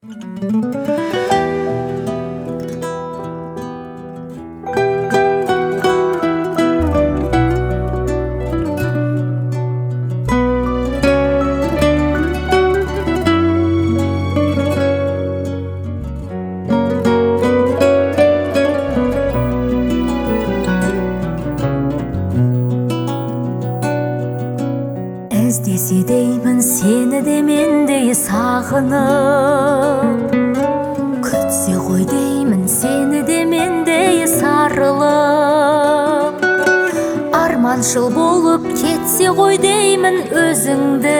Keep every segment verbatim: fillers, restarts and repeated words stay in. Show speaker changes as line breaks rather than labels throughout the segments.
Іздесе деймін сені де мендей сағынып, күтсе ғой деймін сені де мендей сарылып, арманшыл болып кетсе ғой деймін өзіңді,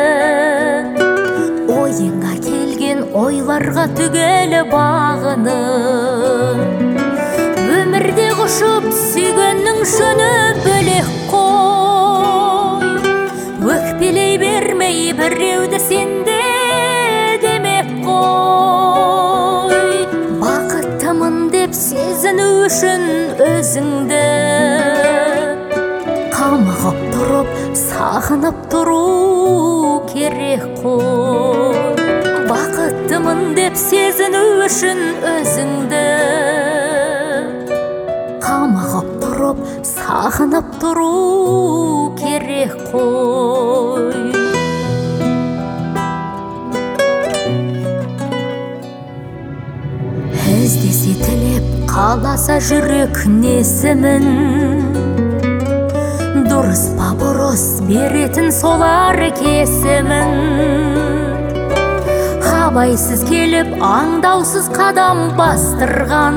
ойыңа келген ойларға түгелі бағынып, өмірде құшып сүйгеннің жөні бөлек қой, өкпелей бермей біреуді сенде демеп қой, бақыттымын деп сезіну үшін өзіңді қамығып тұрып сағынып тұру керек қой, бақыттымын деп сезіну үшін өзіңді қамығып тұрып сағынып тұру керек қой. Іздесе тілеп қаласа жүрек несімін, дұрыс па бұрыс беретін солар кесімін, абайсыз келіп аңдаусыз қадам бастырған,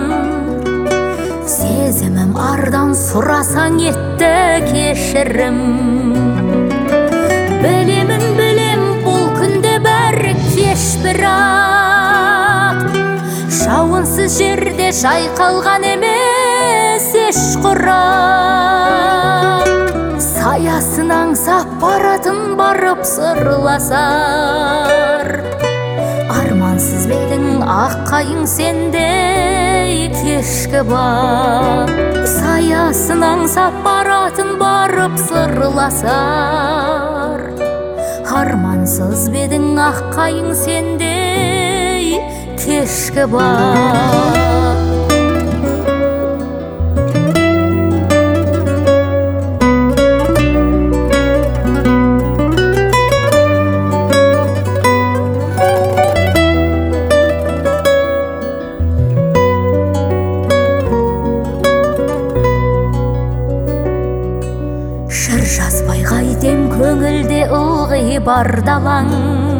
сезімім ардан сұрасаң етті кешірім. Білемін білем бұл күнде бәрі кеш, бірақ жауынсыз жерде жайқалған емес еш құрақ, саясын аңсап баратын барып сырласар, армансыз бедің аққайың сендей кешкі бар, саясын аңсап баратын барып сырласар, армансыз бедің аққайың сендей кешкі бар. Жыр жазбай қайтем көңілде ылғи бар далаң,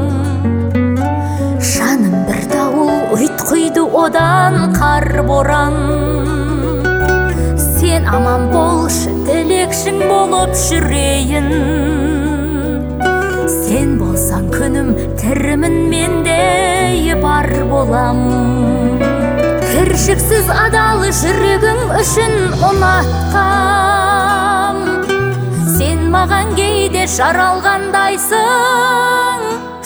жаным бір дауыл ұйтқиды одан қар боран, сен аман болшы тілекшің болып жүрейін, сен болсаң күнім тірімін мендей бар болам, кіршіксіз адал жүрегің үшін ұнатқам, сен маған кейде жаралғандайсың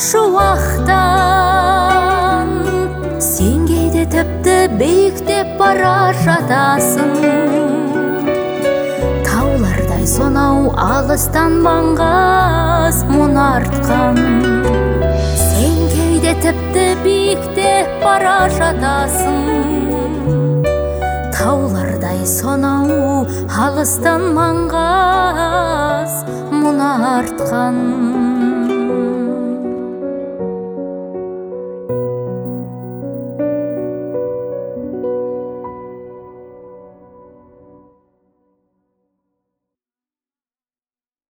шуақтан, сен кейде тіпті биіктеп бара жатасың, таулардай сонау алыстан маңғаз мұң артқан, сен кейде тіпті биіктеп бара жатасың, таулардай сонау алыстан маңғаз мұң артқан.